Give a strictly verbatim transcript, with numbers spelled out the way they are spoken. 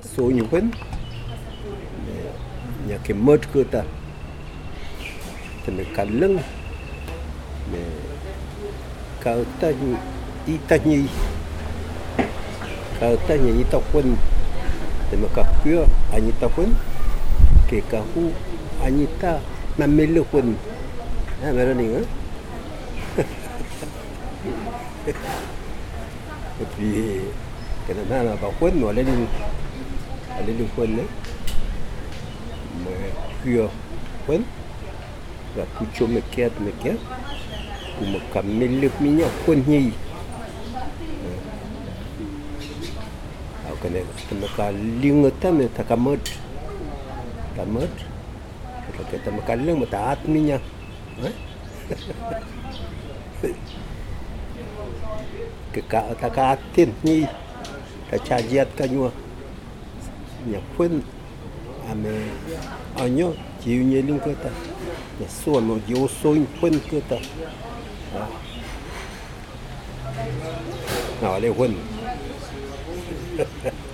số nhiều hơn nhà cái mật cơ ta thì mình cả lưng mình cao ta đi ta nhì cao ta nhì tao quân thì mà cả kia anh tao quân cái cả hu anh ta mà mình lưu quân à mà nó đi nữa vì cái này là bảo quân mà lên lên quân đấy mà kia quân và cứ cho mình kia mình kia cũng một cầm mình lực mình nhau quân nhì ở cái này chúng ta liêng người ta mình ta cầm mất cầm mất rồi cái ta mà cầm liêng mà ta át mình nhau cái cả ta cả tin nhì ta cha giết cái nhua nhà quân ame anyo chiu nye ling cơ ta nhà xuân một dấu xôi quân cơ ta nào đây quân